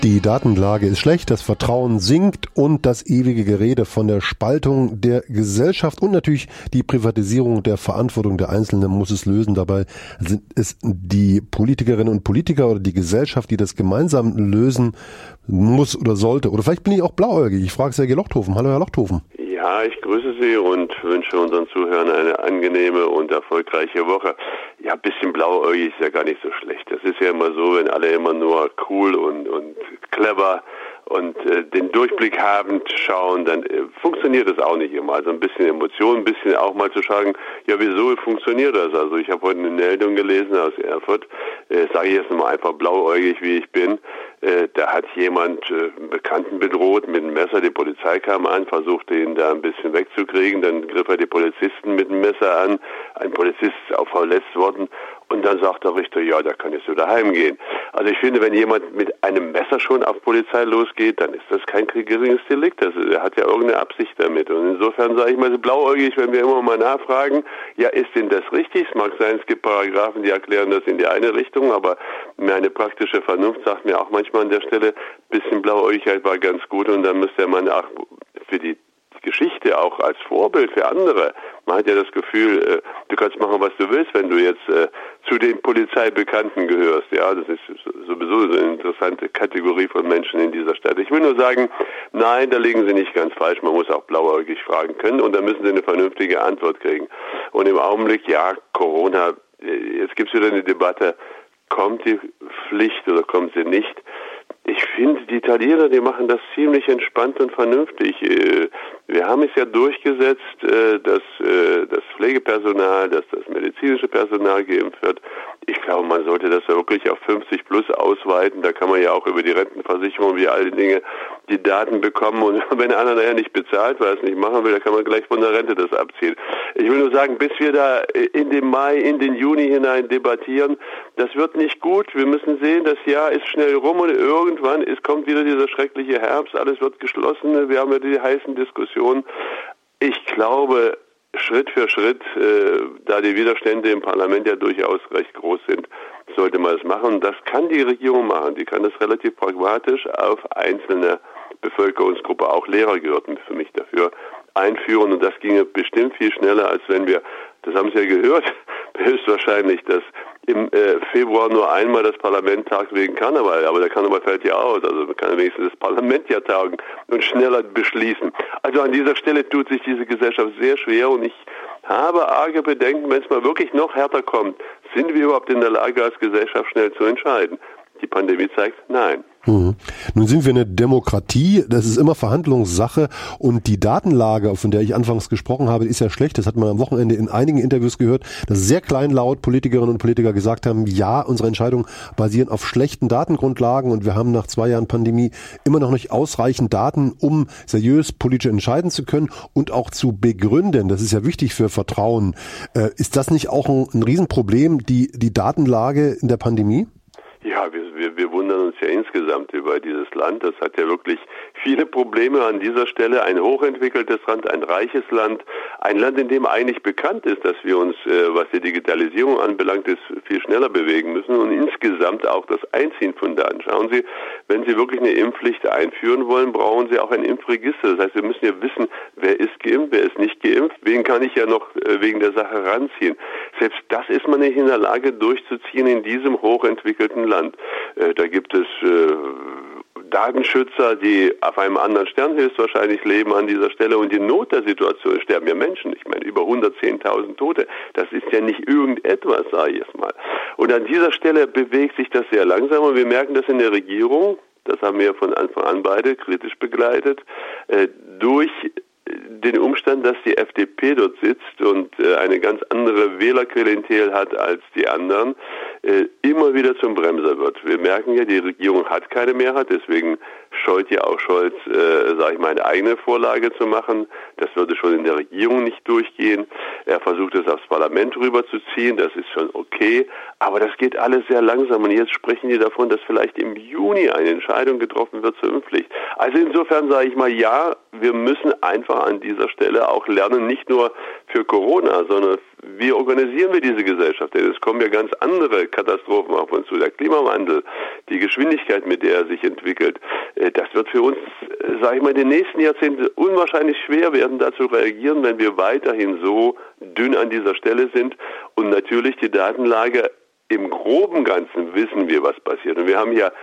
Die Datenlage ist schlecht, das Vertrauen sinkt und das ewige Gerede von der Spaltung der Gesellschaft und natürlich die Privatisierung der Verantwortung der Einzelnen muss es lösen. Dabei sind es die Politikerinnen und Politiker oder die Gesellschaft, die das gemeinsam lösen muss oder sollte. Oder vielleicht bin ich auch blauäugig. Ich frage Sergej Lochthofen. Hallo, Herr Lochthofen. Ja, ich grüße Sie und wünsche unseren Zuhörern eine angenehme und erfolgreiche Woche. Ja, ein bisschen blauäugig ist ja gar nicht so schlecht. Das ist ja immer so, wenn alle immer nur cool und clever und den Durchblick habend schauen, dann funktioniert das auch nicht immer. Also ein bisschen Emotion, ein bisschen auch mal zu sagen, ja, wieso funktioniert das? Also ich habe heute eine Meldung gelesen aus Erfurt, sage ich jetzt mal einfach blauäugig, wie ich bin. Da hat jemand einen Bekannten bedroht mit einem Messer, die Polizei kam an, versuchte ihn da ein bisschen wegzukriegen, dann griff er die Polizisten mit dem Messer an, ein Polizist ist auch verletzt worden und dann sagt der Richter, ja, da kann jetzt wieder heimgehen. Also ich finde, wenn jemand mit einem Messer schon auf Polizei losgeht, dann ist das kein geringes Delikt, er hat ja irgendeine Absicht damit und insofern sage ich mal so blauäugig, wenn wir immer mal nachfragen, ja, ist denn das richtig? Es mag sein, es gibt Paragraphen, die erklären das in die eine Richtung, aber meine praktische Vernunft sagt mir auch manchmal an der Stelle, ein bisschen Blauäugigkeit war ganz gut und dann müsste man auch für die Geschichte auch als Vorbild für andere. Man hat ja das Gefühl, du kannst machen, was du willst, wenn du jetzt zu den Polizeibekannten gehörst. Ja, das ist sowieso so eine interessante Kategorie von Menschen in dieser Stadt. Ich will nur sagen, nein, da liegen sie nicht ganz falsch. Man muss auch blauäugig fragen können und da müssen sie eine vernünftige Antwort kriegen. Und im Augenblick, ja, Corona, jetzt gibt es wieder eine Debatte, kommt die Pflicht oder kommt sie nicht? Ich finde, die Italiener, die machen das ziemlich entspannt und vernünftig. Wir haben es ja durchgesetzt, dass das Pflegepersonal, dass das medizinische Personal geimpft wird. Ich glaube, man sollte das ja wirklich auf 50 plus ausweiten. Da kann man ja auch über die Rentenversicherung, wie all die Dinge, die Daten bekommen. Und wenn einer nachher nicht bezahlt, weil er es nicht machen will, dann kann man gleich von der Rente das abziehen. Ich will nur sagen, bis wir da in den Mai, in den Juni hinein debattieren, das wird nicht gut. Wir müssen sehen, das Jahr ist schnell rum und irgendwann kommt wieder dieser schreckliche Herbst. Alles wird geschlossen. Wir haben ja die heißen Diskussionen. Ich glaube, Schritt für Schritt, da die Widerstände im Parlament ja durchaus recht groß sind, sollte man es machen. Das kann die Regierung machen. Die kann das relativ pragmatisch auf einzelne Bevölkerungsgruppe, auch Lehrer gehörten für mich dafür, einführen. Und das ginge bestimmt viel schneller, als wenn wir, das haben Sie ja gehört, höchstwahrscheinlich, dass im Februar nur einmal das Parlament tagt wegen Karneval, aber der Karneval fällt ja aus, also man kann wenigstens das Parlament ja tagen und schneller beschließen. Also an dieser Stelle tut sich diese Gesellschaft sehr schwer und ich habe arge Bedenken, wenn es mal wirklich noch härter kommt, sind wir überhaupt in der Lage als Gesellschaft schnell zu entscheiden? Die Pandemie zeigt, nein. Nun sind wir eine Demokratie, das ist immer Verhandlungssache und die Datenlage, von der ich anfangs gesprochen habe, ist ja schlecht. Das hat man am Wochenende in einigen Interviews gehört, dass sehr kleinlaut Politikerinnen und Politiker gesagt haben, ja, unsere Entscheidungen basieren auf schlechten Datengrundlagen und wir haben nach 2 Jahren Pandemie immer noch nicht ausreichend Daten, um seriös politisch entscheiden zu können und auch zu begründen. Das ist ja wichtig für Vertrauen. Ist das nicht auch ein Riesenproblem, die Datenlage in der Pandemie? Ja, wir wundern uns ja insgesamt über dieses Land. Das hat ja wirklich viele Probleme an dieser Stelle. Ein hochentwickeltes Land, ein reiches Land, ein Land, in dem eigentlich bekannt ist, dass wir uns, was die Digitalisierung anbelangt, viel schneller bewegen müssen und insgesamt auch das Einziehen von Daten. Schauen Sie, wenn Sie wirklich eine Impfpflicht einführen wollen, brauchen Sie auch ein Impfregister. Das heißt, wir müssen ja wissen, wer ist geimpft, wer ist nicht geimpft, wen kann ich ja noch wegen der Sache ranziehen. Selbst das ist man nicht in der Lage durchzuziehen in diesem hochentwickelten Land. Da gibt es Datenschützer, die auf einem anderen Stern höchstwahrscheinlich leben an dieser Stelle und in Not der Situation sterben ja Menschen. Ich meine, über 110.000 Tote. Das ist ja nicht irgendetwas, sage ich jetzt mal. Und an dieser Stelle bewegt sich das sehr langsam und wir merken das in der Regierung, das haben wir von Anfang an beide kritisch begleitet, durch den Umstand, dass die FDP dort sitzt und eine ganz andere Wählerklientel hat als die anderen, immer wieder zum Bremser wird. Wir merken ja, die Regierung hat keine Mehrheit, deswegen scheut ja auch Scholz, eine eigene Vorlage zu machen. Das würde schon in der Regierung nicht durchgehen. Er versucht es aufs Parlament rüberzuziehen, das ist schon okay. Aber das geht alles sehr langsam und jetzt sprechen die davon, dass vielleicht im Juni eine Entscheidung getroffen wird zur Impfpflicht. Also insofern sage ich mal, ja, wir müssen einfach an dieser Stelle auch lernen, nicht nur für Corona, sondern wie organisieren wir diese Gesellschaft? Denn es kommen ja ganz andere Katastrophen auf uns zu. Der Klimawandel, die Geschwindigkeit, mit der er sich entwickelt, das wird für uns, in den nächsten Jahrzehnten unwahrscheinlich schwer werden, da zu reagieren, wenn wir weiterhin so dünn an dieser Stelle sind. Und natürlich die Datenlage, im groben Ganzen wissen wir, was passiert. Und wir haben ja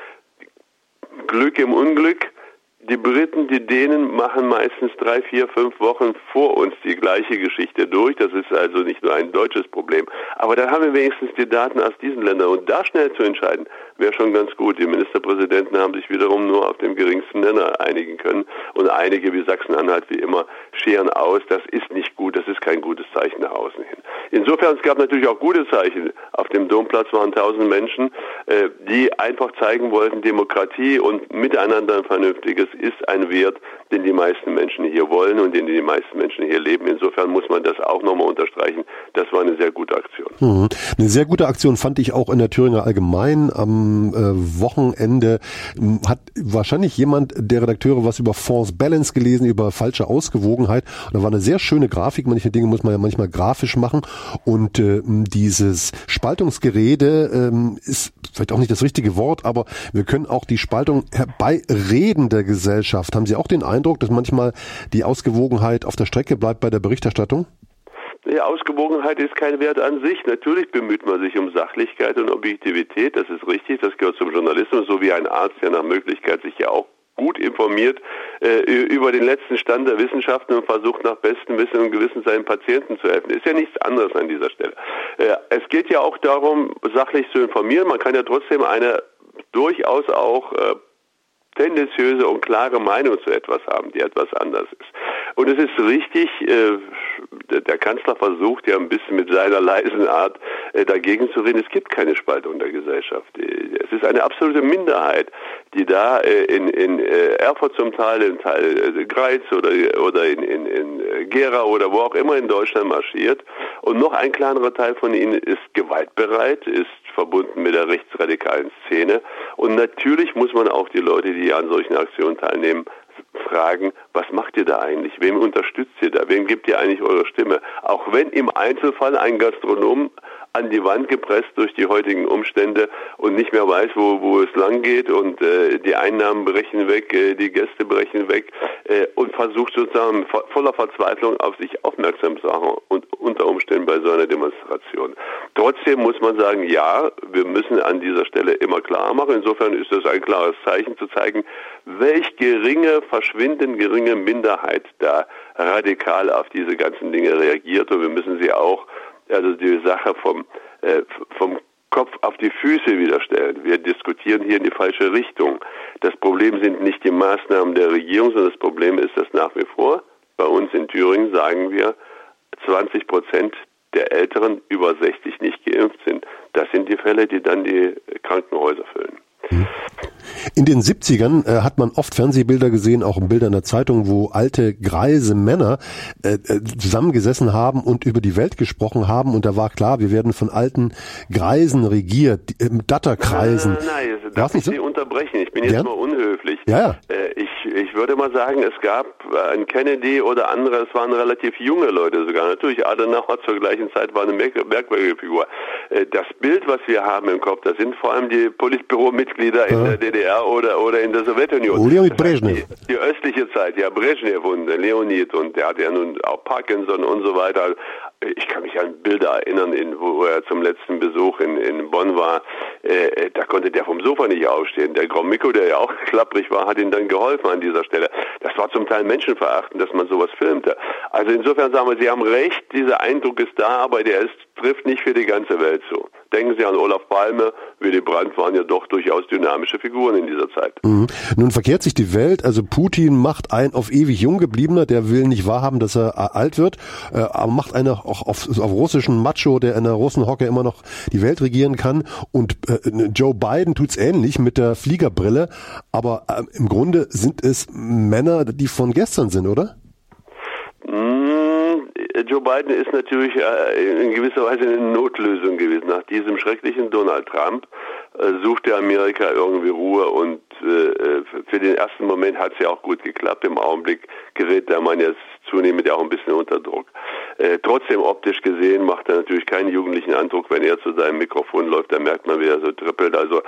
Glück im Unglück. Die Briten, die Dänen machen meistens 3, 4, 5 Wochen vor uns die gleiche Geschichte durch. Das ist also nicht nur ein deutsches Problem. Aber dann haben wir wenigstens die Daten aus diesen Ländern. Und da schnell zu entscheiden, wäre schon ganz gut. Die Ministerpräsidenten haben sich wiederum nur auf dem geringsten Nenner einigen können. Und einige wie Sachsen-Anhalt wie immer scheren aus. Das ist nicht gut. Das ist kein gutes Zeichen nach außen hin. Insofern, es gab natürlich auch gute Zeichen. Auf dem Domplatz waren 1000 Menschen, die einfach zeigen wollten, Demokratie und Miteinander ein vernünftiges ist ein Wert, den die meisten Menschen hier wollen und den die meisten Menschen hier leben. Insofern muss man das auch nochmal unterstreichen. Das war eine sehr gute Aktion. Eine sehr gute Aktion fand ich auch in der Thüringer Allgemein. Am Wochenende hat wahrscheinlich jemand der Redakteure was über False Balance gelesen, über falsche Ausgewogenheit. Und da war eine sehr schöne Grafik. Manche Dinge muss man ja manchmal grafisch machen. Und dieses Spaltungsgerede ist vielleicht auch nicht das richtige Wort, aber wir können auch die Spaltung herbeireden der Gesellschaft. Haben Sie auch den Eindruck, dass manchmal die Ausgewogenheit auf der Strecke bleibt bei der Berichterstattung? Ja, Ausgewogenheit ist kein Wert an sich. Natürlich bemüht man sich um Sachlichkeit und Objektivität. Das ist richtig. Das gehört zum Journalismus, so wie ein Arzt, der nach Möglichkeit sich ja auch gut informiert über den letzten Stand der Wissenschaften und versucht nach bestem Wissen und Gewissen seinen Patienten zu helfen. Ist ja nichts anderes an dieser Stelle. Es geht ja auch darum, sachlich zu informieren. Man kann ja trotzdem eine durchaus auch tendenziöse und klare Meinung zu etwas haben, die etwas anders ist. Und es ist richtig, der Kanzler versucht ja ein bisschen mit seiner leisen Art dagegen zu reden. Es gibt keine Spaltung der Gesellschaft. Es ist eine absolute Minderheit, die da in Erfurt zum Teil, in Teil Greiz oder in Gera oder wo auch immer in Deutschland marschiert. Und noch ein kleinerer Teil von ihnen ist gewaltbereit, ist verbunden mit der rechtsradikalen Szene. Und natürlich muss man auch die Leute, die an solchen Aktionen teilnehmen, fragen, was macht ihr da eigentlich? Wem unterstützt ihr da? Wem gebt ihr eigentlich eure Stimme? Auch wenn im Einzelfall ein Gastronom an die Wand gepresst durch die heutigen Umstände und nicht mehr weiß, wo es lang geht und die Einnahmen brechen weg, die Gäste brechen weg und versucht sozusagen voller Verzweiflung auf sich aufmerksam zu machen und unter Umständen bei so einer Demonstration. Trotzdem muss man sagen, ja, wir müssen an dieser Stelle immer klar machen. Insofern ist das ein klares Zeichen zu zeigen, welch verschwindend geringe Minderheit da radikal auf diese ganzen Dinge reagiert und wir müssen sie auch die Sache vom Kopf auf die Füße wieder stellen. Wir diskutieren hier in die falsche Richtung. Das Problem sind nicht die Maßnahmen der Regierung, sondern das Problem ist, dass nach wie vor bei uns in Thüringen, sagen wir, 20% der Älteren über 60 nicht geimpft sind. Das sind die Fälle, die dann die Krankenhäuser füllen. In den 70ern hat man oft Fernsehbilder gesehen, auch Bilder in der Zeitung, wo alte, greise Männer zusammengesessen haben und über die Welt gesprochen haben. Und da war klar, wir werden von alten Greisen regiert, Datterkreisen. Nein, darf ich Sie unterbrechen? Ich bin jetzt mal unhöflich. Ja. Ich würde mal sagen, es gab ein Kennedy oder andere, es waren relativ junge Leute sogar. Natürlich, Adenauer zur gleichen Zeit war eine merkwürdige Figur. Das Bild, was wir haben im Kopf, das sind vor allem die Politbüro-Mitglieder in der DDR oder in der Sowjetunion. Leonid Brezhnev. Die östliche Zeit, ja, Brezhnev und Leonid und der hatte ja nun auch Parkinson und so weiter. Ich kann mich an Bilder erinnern, wo er zum letzten Besuch in Bonn war. Da konnte der vom Sofa nicht aufstehen. Der Gromyko, der ja auch klapprig war, hat ihm dann geholfen an dieser Stelle. Das war zum Teil menschenverachtend, dass man sowas filmte. Also insofern sagen wir, Sie haben recht, dieser Eindruck ist da, aber trifft nicht für die ganze Welt zu. Denken Sie an Olaf Palme, Willy Brandt waren ja doch durchaus dynamische Figuren in dieser Zeit. Nun verkehrt sich die Welt, also Putin macht einen auf ewig jung gebliebener, der will nicht wahrhaben, dass er alt wird, aber macht einen auch auf russischen Macho, der in der Russenhocke immer noch die Welt regieren kann, und Joe Biden tut's ähnlich mit der Fliegerbrille, aber im Grunde sind es Männer, die von gestern sind, oder? Joe Biden ist natürlich in gewisser Weise eine Notlösung gewesen. Nach diesem schrecklichen Donald Trump suchte Amerika irgendwie Ruhe, und für den ersten Moment hat es ja auch gut geklappt. Im Augenblick gerät der Mann jetzt zunehmend ja auch ein bisschen unter Druck. Trotzdem optisch gesehen macht er natürlich keinen jugendlichen Eindruck, wenn er zu seinem Mikrofon läuft, da merkt man, wie er so trippelt. Also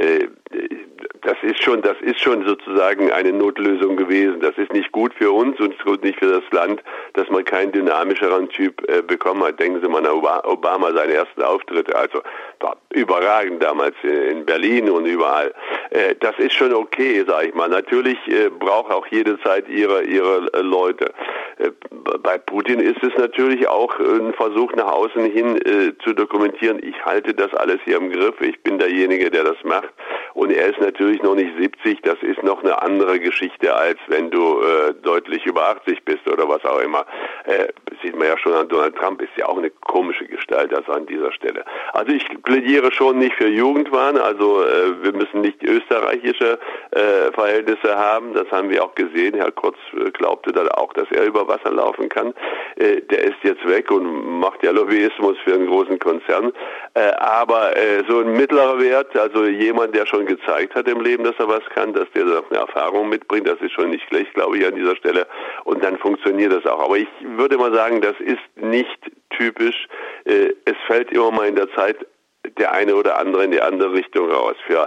das ist schon sozusagen eine Notlösung gewesen. Das ist nicht gut für uns und gut nicht für das Land, dass man keinen dynamischeren Typ bekommen hat. Denken Sie mal an Obama, seine ersten Auftritte, also war überragend damals in Berlin und überall. Das ist schon okay, sage ich mal. Natürlich braucht auch jede Zeit ihre Leute. Bei Putin ist es natürlich auch ein Versuch nach außen hin zu dokumentieren, ich halte das alles hier im Griff, ich bin derjenige, der das macht, und er ist natürlich noch nicht 70, das ist noch eine andere Geschichte, als wenn du deutlich über 80 bist oder was auch immer. Sieht man ja schon an Donald Trump, ist ja auch eine komische Gestalt, also an dieser Stelle. Also ich plädiere schon nicht für Jugendwahn, also wir müssen nicht österreichische Verhältnisse haben, das haben wir auch gesehen. Herr Kurz glaubte dann auch, dass er über Wasser laufen kann. Der ist jetzt weg und macht ja Lobbyismus für einen großen Konzern. Aber so ein mittlerer Wert, also jemand, der schon gezeigt hat im Leben, dass er was kann, dass der eine Erfahrung mitbringt, das ist schon nicht schlecht, glaube ich, an dieser Stelle. Und dann funktioniert das auch. Aber ich würde mal sagen, das ist nicht typisch. Es fällt immer mal in der Zeit der eine oder andere in die andere Richtung raus. Für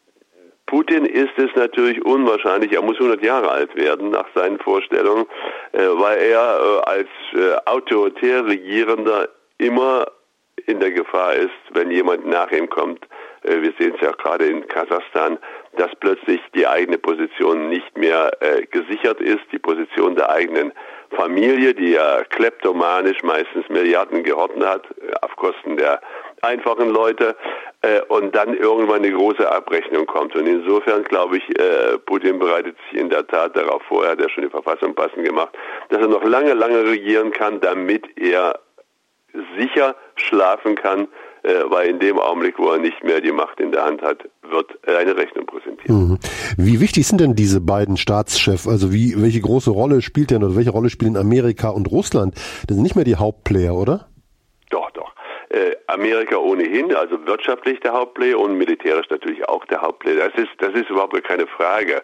Putin ist es natürlich unwahrscheinlich, er muss 100 Jahre alt werden nach seinen Vorstellungen, weil er als autoritär Regierender immer in der Gefahr ist, wenn jemand nach ihm kommt. Wir sehen es ja gerade in Kasachstan, dass plötzlich die eigene Position nicht mehr gesichert ist, die Position der eigenen Familie, die ja kleptomanisch meistens Milliarden gehorten hat, auf Kosten der einfachen Leute, und dann irgendwann eine große Abrechnung kommt. Und insofern glaube ich, Putin bereitet sich in der Tat darauf vor, er hat ja schon die Verfassung passend gemacht, dass er noch lange, lange regieren kann, damit er sicher schlafen kann, weil in dem Augenblick, wo er nicht mehr die Macht in der Hand hat, wird eine Rechnung präsentieren. Wie wichtig sind denn diese beiden Staatschefs? Also welche große Rolle spielt denn, oder welche Rolle spielen Amerika und Russland? Das sind nicht mehr die Hauptplayer, oder? Doch. Amerika ohnehin, also wirtschaftlich der Hauptplayer und militärisch natürlich auch der Hauptplayer. Das ist überhaupt keine Frage.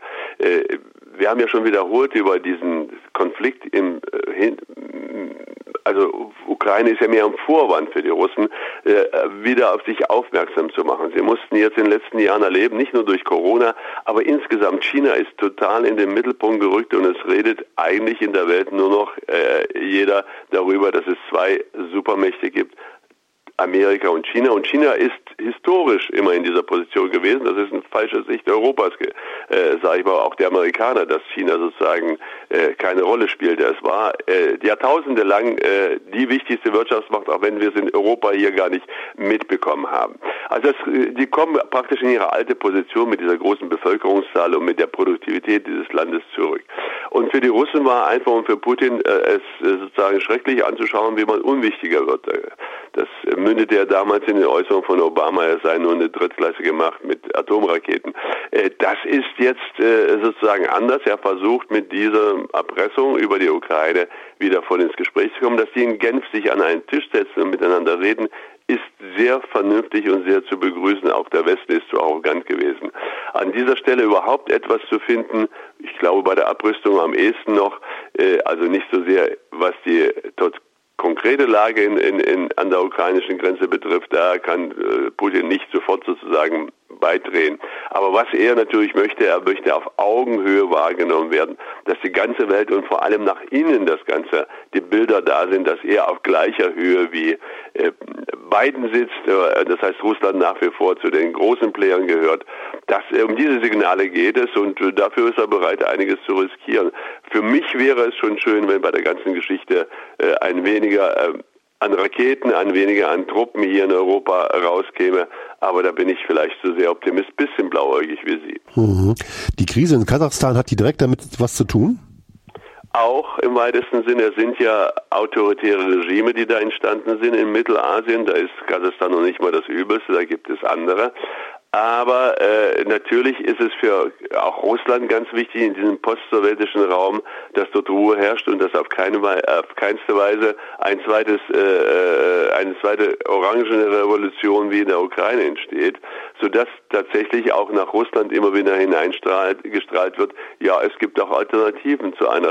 Wir haben ja schon wiederholt über diesen Konflikt also Ukraine ist ja mehr ein Vorwand für die Russen, wieder auf sich aufmerksam zu machen. Sie mussten jetzt in den letzten Jahren erleben, nicht nur durch Corona, aber insgesamt China ist total in den Mittelpunkt gerückt, und es redet eigentlich in der Welt nur noch jeder darüber, dass es zwei Supermächte gibt, Amerika und China. Und China ist historisch immer in dieser Position gewesen. Das ist eine falsche Sicht Europas, sage ich mal, auch der Amerikaner, dass China sozusagen keine Rolle spielte. Es war Jahrtausende lang die wichtigste Wirtschaftsmacht, auch wenn wir es in Europa hier gar nicht mitbekommen haben. Also die kommen praktisch in ihre alte Position mit dieser großen Bevölkerungszahl und mit der Produktivität dieses Landes zurück. Und für die Russen war einfach und für Putin es sozusagen schrecklich anzuschauen, wie man unwichtiger wird. Das mündete ja damals in den Äußerungen von Obama, er sei nur eine drittklassige Macht mit Atomraketen. Das ist jetzt sozusagen anders. Er versucht mit dieser Erpressung über die Ukraine wieder voll ins Gespräch zu kommen. Dass die in Genf sich an einen Tisch setzen und miteinander reden, ist sehr vernünftig und sehr zu begrüßen. Auch der Westen ist zu arrogant gewesen. An dieser Stelle überhaupt etwas zu finden, ich glaube bei der Abrüstung am ehesten noch, also nicht so sehr, was die dort konkrete Lage an der ukrainischen Grenze betrifft, da kann Putin nicht sofort sozusagen beidrehen. Aber was er natürlich möchte, er möchte auf Augenhöhe wahrgenommen werden, dass die ganze Welt und vor allem nach innen das Ganze, die Bilder da sind, dass er auf gleicher Höhe wie Biden sitzt, das heißt Russland nach wie vor zu den großen Playern gehört. Um diese Signale geht es, und dafür ist er bereit, einiges zu riskieren. Für mich wäre es schon schön, wenn bei der ganzen Geschichte ein weniger an Raketen, weniger an Truppen hier in Europa rauskäme. Aber da bin ich vielleicht zu sehr Optimist, bisschen blauäugig wie Sie. Mhm. Die Krise in Kasachstan, hat die direkt damit was zu tun? Auch im weitesten Sinne. Es sind ja autoritäre Regime, die da entstanden sind in Mittelasien. Da ist Kasachstan noch nicht mal das Übelste, da gibt es andere. Aber natürlich ist es für auch Russland ganz wichtig in diesem post-sowjetischen Raum, dass dort Ruhe herrscht und dass auf keinste Weise eine zweite orangene Revolution wie in der Ukraine entsteht, sodass tatsächlich auch nach Russland immer wieder gestrahlt wird, ja, es gibt auch Alternativen zu einem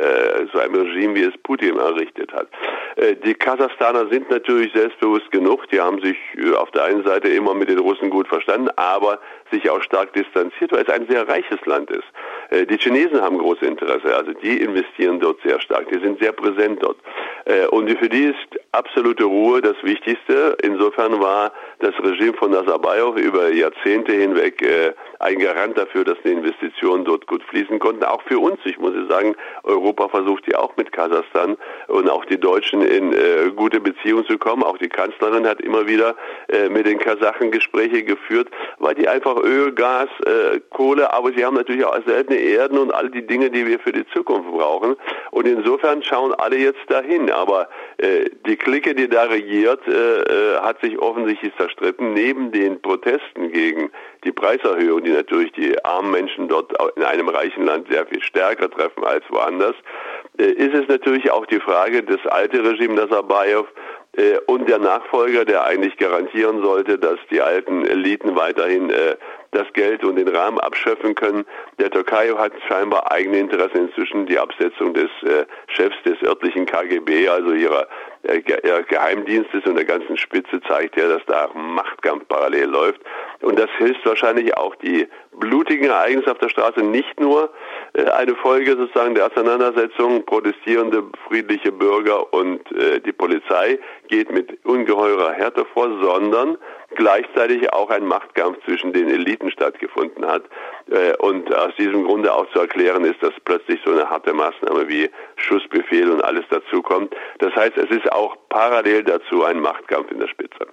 Regime, wie es Putin errichtet hat. Die Kasachstaner sind natürlich selbstbewusst genug, die haben sich auf der einen Seite immer mit den Russen gut verstanden, aber sich auch stark distanziert, weil es ein sehr reiches Land ist. Die Chinesen haben großes Interesse, also die investieren dort sehr stark, die sind sehr präsent dort. Und für die ist absolute Ruhe das Wichtigste. Insofern war das Regime von Nazarbayev über Jahrzehnte hinweg ein Garant dafür, dass die Investitionen dort gut fließen konnten. Auch für uns, ich muss sagen, Europa versucht ja auch mit Kasachstan und auch die Deutschen in gute Beziehungen zu kommen. Auch die Kanzlerin hat immer wieder mit den Kasachen Gespräche geführt, weil die einfach Öl, Gas, Kohle, aber sie haben natürlich auch seltene Erden und all die Dinge, die wir für die Zukunft brauchen. Und insofern schauen alle jetzt dahin. Aber die Clique, die da regiert, hat sich offensichtlich zerstritten. Neben den Protesten gegen die Preiserhöhung, die natürlich die armen Menschen dort in einem reichen Land sehr viel stärker treffen als woanders, ist es natürlich auch die Frage, das alte Regime Nazarbayev und der Nachfolger, der eigentlich garantieren sollte, dass die alten Eliten weiterhin das Geld und den Rahmen abschöpfen können. Der Türkei hat scheinbar eigene Interessen inzwischen. Die Absetzung des Chefs des örtlichen KGB, also ihrer Geheimdienstes und der ganzen Spitze, zeigt ja, dass da ein Machtkampf parallel läuft. Und das hilft wahrscheinlich auch die blutigen Ereignisse auf der Straße, nicht nur eine Folge sozusagen der Auseinandersetzung, protestierende friedliche Bürger und die Polizei geht mit ungeheurer Härte vor, sondern gleichzeitig auch ein Machtkampf zwischen den Eliten stattgefunden hat. Und aus diesem Grunde auch zu erklären ist, dass plötzlich so eine harte Maßnahme wie Schussbefehl und alles dazukommt. Das heißt, es ist auch parallel dazu ein Machtkampf in der Spitze.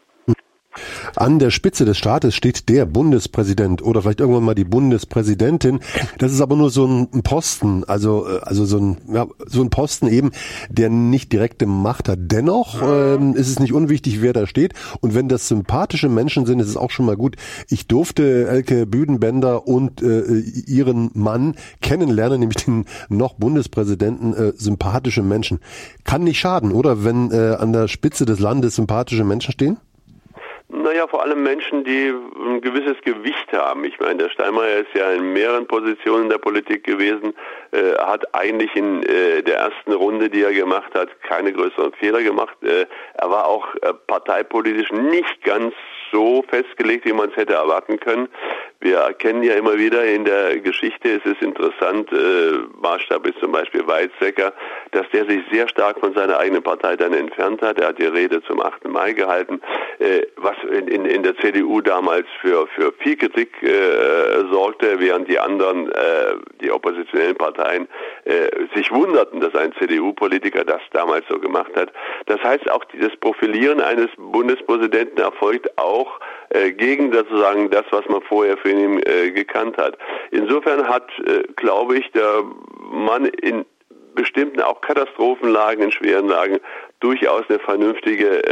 An der Spitze des Staates steht der Bundespräsident oder vielleicht irgendwann mal die Bundespräsidentin. Das ist aber nur so ein Posten, also so ein Posten eben, der nicht direkte Macht hat. Dennoch ist es nicht unwichtig, wer da steht. Und wenn das sympathische Menschen sind, ist es auch schon mal gut. Ich durfte Elke Büdenbender und ihren Mann kennenlernen, nämlich den noch Bundespräsidenten, sympathische Menschen. Kann nicht schaden, oder? Wenn an der Spitze des Landes sympathische Menschen stehen? Naja, vor allem Menschen, die ein gewisses Gewicht haben. Ich meine, der Steinmeier ist ja in mehreren Positionen der Politik gewesen, hat eigentlich in der ersten Runde, die er gemacht hat, keine größeren Fehler gemacht. Er war auch parteipolitisch nicht ganz so festgelegt, wie man es hätte erwarten können. Wir erkennen ja immer wieder in der Geschichte, es ist interessant, Maßstab ist zum Beispiel Weizsäcker, dass der sich sehr stark von seiner eigenen Partei dann entfernt hat. Er hat die Rede zum 8. Mai gehalten, was in der CDU damals für viel Kritik sorgte, während die anderen, die oppositionellen Parteien, sich wunderten, dass ein CDU-Politiker das damals so gemacht hat. Das heißt, auch das Profilieren eines Bundespräsidenten erfolgt auch gegen sozusagen das, was man vorher für ihn gekannt hat. Insofern hat, glaube ich, der Mann in bestimmten auch Katastrophenlagen, in schweren Lagen, durchaus eine vernünftige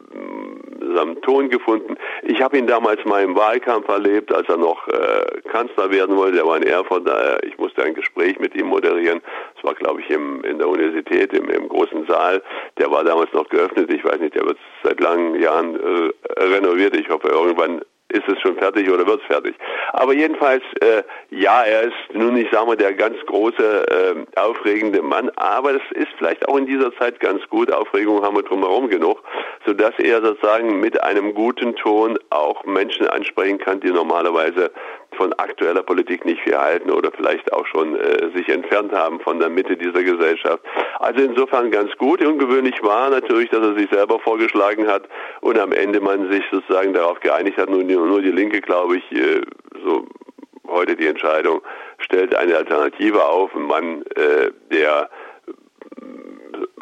Ton gefunden. Ich habe ihn damals mal im Wahlkampf erlebt, als er noch Kanzler werden wollte. Er war in Erfurt, ich musste ein Gespräch mit ihm moderieren. Das war, glaube ich, in der Universität, im großen Saal. Der war damals noch geöffnet. Ich weiß nicht, der wird seit langen Jahren renoviert. Ich hoffe, irgendwann ist es schon fertig oder wird es fertig. Aber jedenfalls, ja, er ist nun, ich sage mal, der ganz große, aufregende Mann, aber das ist vielleicht auch in dieser Zeit ganz gut. Aufregung haben wir drumherum genug, sodass er sozusagen mit einem guten Ton auch Menschen ansprechen kann, die normalerweise von aktueller Politik nicht viel halten oder vielleicht auch schon sich entfernt haben von der Mitte dieser Gesellschaft. Also insofern ganz gut. Ungewöhnlich war natürlich, dass er sich selber vorgeschlagen hat und am Ende man sich sozusagen darauf geeinigt hat, nur die Linke, glaube ich, so heute die Entscheidung, stellt eine Alternative auf, ein Mann, der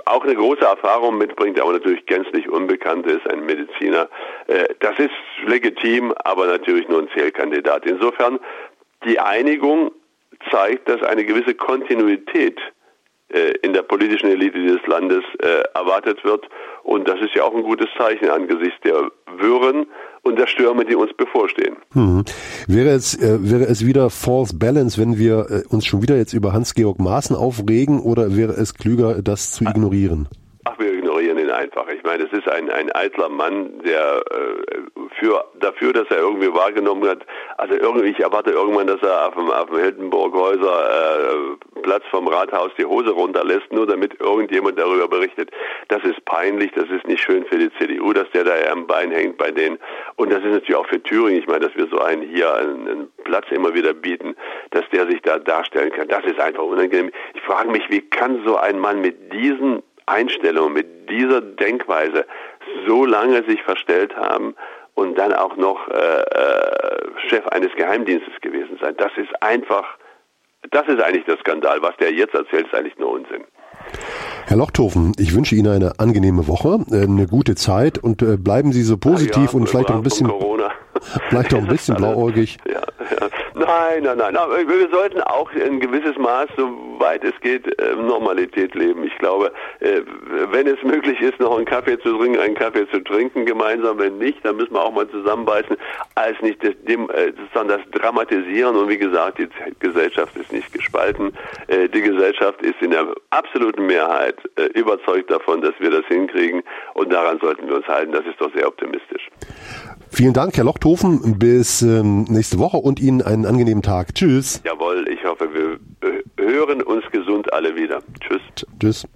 auch eine große Erfahrung mitbringt, aber natürlich gänzlich unbekannt ist, ein Mediziner. Das ist legitim, aber natürlich nur ein Zählkandidat. Insofern, die Einigung zeigt, dass eine gewisse Kontinuität in der politischen Elite dieses Landes erwartet wird. Und das ist ja auch ein gutes Zeichen angesichts der Wirren und der Stürme, die uns bevorstehen. Wäre es wieder false balance, wenn wir uns schon wieder jetzt über Hans-Georg Maaßen aufregen, oder wäre es klüger, das zu ignorieren? Ach, wir ignorieren ihn einfach. Ich meine, es ist ein eitler Mann, der dafür, dass er irgendwie wahrgenommen hat, also ich erwarte irgendwann, dass er auf dem Hildenburghäuser Platz vom Rathaus die Hose runterlässt, nur damit irgendjemand darüber berichtet. Das ist peinlich, das ist nicht schön für die CDU, dass der da am Bein hängt bei denen. Und das ist natürlich auch für Thüringen, ich meine, dass wir so einen Platz immer wieder bieten, dass der sich da darstellen kann. Das ist einfach unangenehm. Ich frage mich, wie kann so ein Mann mit diesen Einstellungen, mit dieser Denkweise so lange sich verstellt haben und dann auch noch Chef eines Geheimdienstes gewesen sein. Das ist eigentlich der Skandal. Was der jetzt erzählt, ist eigentlich nur Unsinn. Herr Lochthofen, ich wünsche Ihnen eine angenehme Woche, eine gute Zeit und bleiben Sie so positiv und vielleicht auch ein bisschen blauäugig. Ja. Nein. Aber wir sollten auch ein gewisses Maß, soweit es geht, Normalität leben. Ich glaube, wenn es möglich ist, noch einen Kaffee zu trinken gemeinsam, wenn nicht, dann müssen wir auch mal zusammenbeißen, als nicht sondern das Dramatisieren. Und wie gesagt, die Gesellschaft ist nicht gespalten. Die Gesellschaft ist in der absoluten Mehrheit überzeugt davon, dass wir das hinkriegen. Und daran sollten wir uns halten. Das ist doch sehr optimistisch. Vielen Dank, Herr Lochthofen. Bis nächste Woche und Ihnen einen angenehmen Tag. Tschüss. Jawohl, ich hoffe, wir hören uns gesund alle wieder. Tschüss. Tschüss.